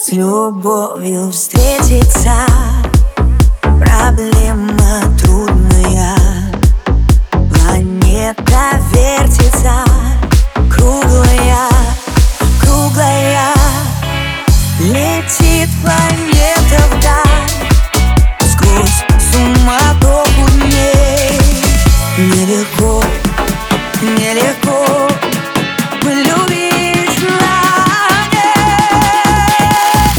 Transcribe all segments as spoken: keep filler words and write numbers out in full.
с любовью встретиться. Проблема трудная, планета вертится, круглая, круглая. Летит планета вдаль, сквозь суматоху дней. Нелегко, нелегко полюбить на ней.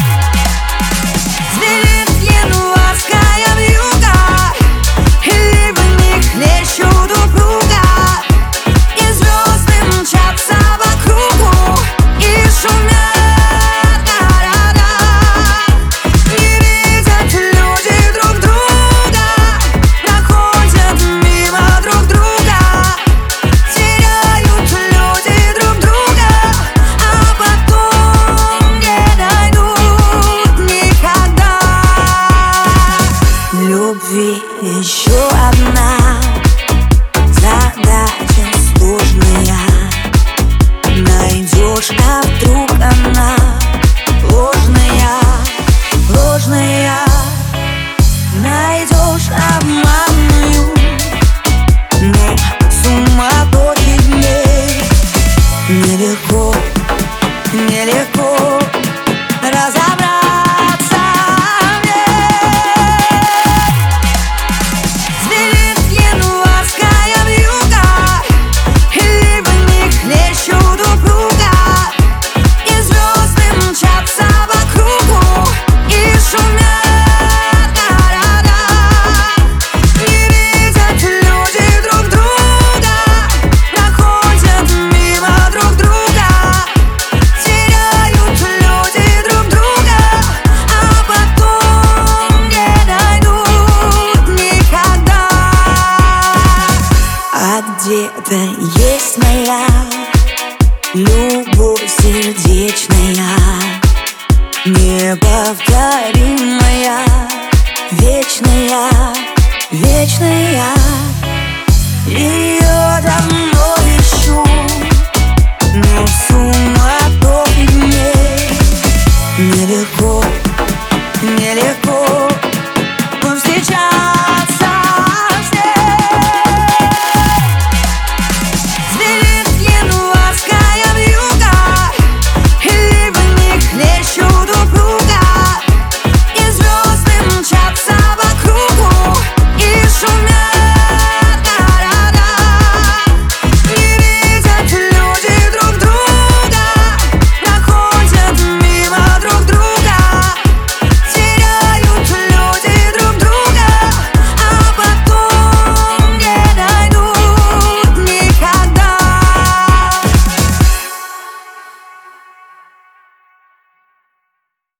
Звенит январская вьюга, и ливы не хлещут упруга, и звезды мчатся по кругу и шумят города. Не видят люди друг друга, проходят мимо друг друга, теряют люди друг друга, а потом не найдут никогда. Любви еще одна задача сложная. Найдешь, а вдруг она ложная, ложная. Найдешь обманную, но суматохи дней. Нелегко, нелегко разобраться в ней. Звенит январская вьюга, и ливы не хлещут упруга, и звезды мчатся по кругу и шумят города. Не видят люди друг друга, проходят мимо друг друга, теряют люди друг друга, а потом не найдут никогда. А где-то есть моя любовь сердечная, неповторимая, вечная, вечная. И